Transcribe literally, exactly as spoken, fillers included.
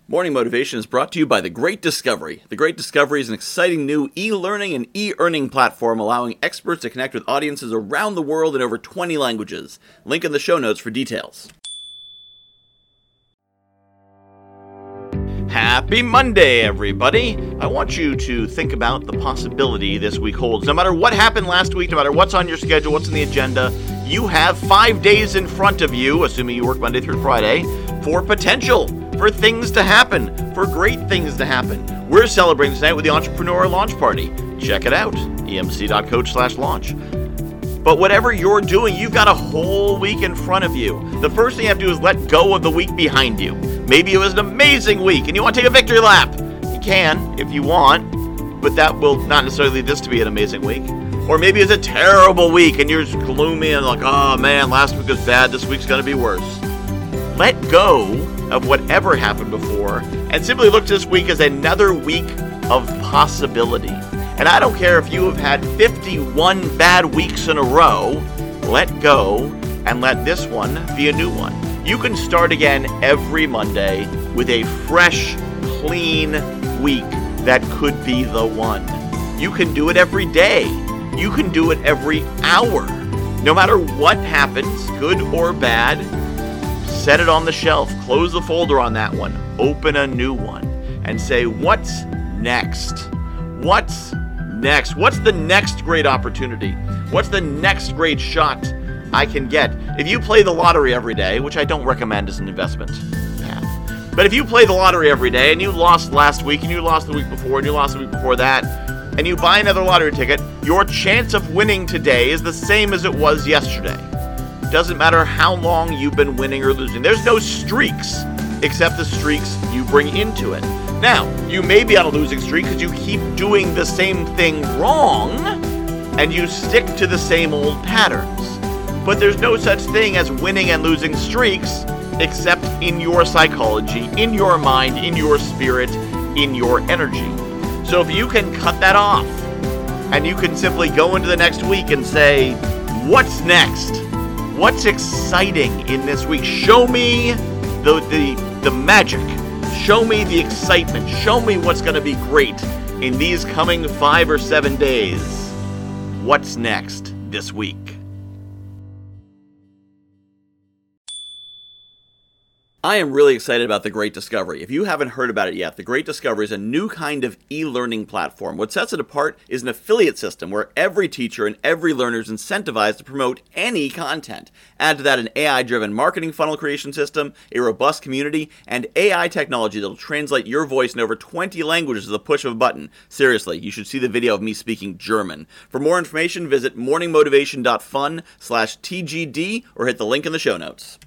Morning Motivation is brought to you by The Great Discovery. The Great Discovery is an exciting new e-learning and e-earning platform allowing experts to connect with audiences around the world in over twenty languages. Link in the show notes for details. Happy Monday, everybody! I want you to think about the possibility this week holds. No matter what happened last week, no matter what's on your schedule, what's in the agenda, you have five days in front of you, assuming you work Monday through Friday, for potential, for things to happen, for great things to happen. We're celebrating tonight with the Entrepreneur Launch Party. Check it out, E M C dot coach slash launch. But whatever you're doing, you've got a whole week in front of you. The first thing you have to do is let go of the week behind you. Maybe it was an amazing week and you want to take a victory lap. You can, if you want, but that will not necessarily lead this to be an amazing week. Or maybe it's a terrible week and you're just gloomy and like, oh man, last week was bad, this week's going to be worse. Let go of whatever happened before and simply look to this week as another week of possibility. And I don't care if you have had fifty-one bad weeks in a row, let go and let this one be a new one. You can start again every Monday with a fresh, clean week that could be the one. You can do it every day. You can do it every hour. No matter what happens, good or bad, set it on the shelf, close the folder on that one, open a new one, and say, what's next? What's next? What's the next great opportunity? What's the next great shot I can get? If you play the lottery every day, which I don't recommend as an investment path, but if you play the lottery every day and you lost last week and you lost the week before and you lost the week before that, and you buy another lottery ticket, your chance of winning today is the same as it was yesterday. Doesn't matter how long you've been winning or losing. There's no streaks except the streaks you bring into it. Now, you may be on a losing streak because you keep doing the same thing wrong and you stick to the same old patterns. But there's no such thing as winning and losing streaks except in your psychology, in your mind, in your spirit, in your energy. So if you can cut that off and you can simply go into the next week and say, what's next? What's exciting in this week? Show me the, the, the magic. Show me the excitement. Show me what's going to be great in these coming five or seven days. What's next this week? I am really excited about The Great Discovery. If you haven't heard about it yet, The Great Discovery is a new kind of e-learning platform. What sets it apart is an affiliate system where every teacher and every learner is incentivized to promote any content. Add to that an A I-driven marketing funnel creation system, a robust community, and A I technology that will translate your voice in over twenty languages with a push of a button. Seriously, you should see the video of me speaking German. For more information, visit morningmotivation dot fun slash T G D or hit the link in the show notes.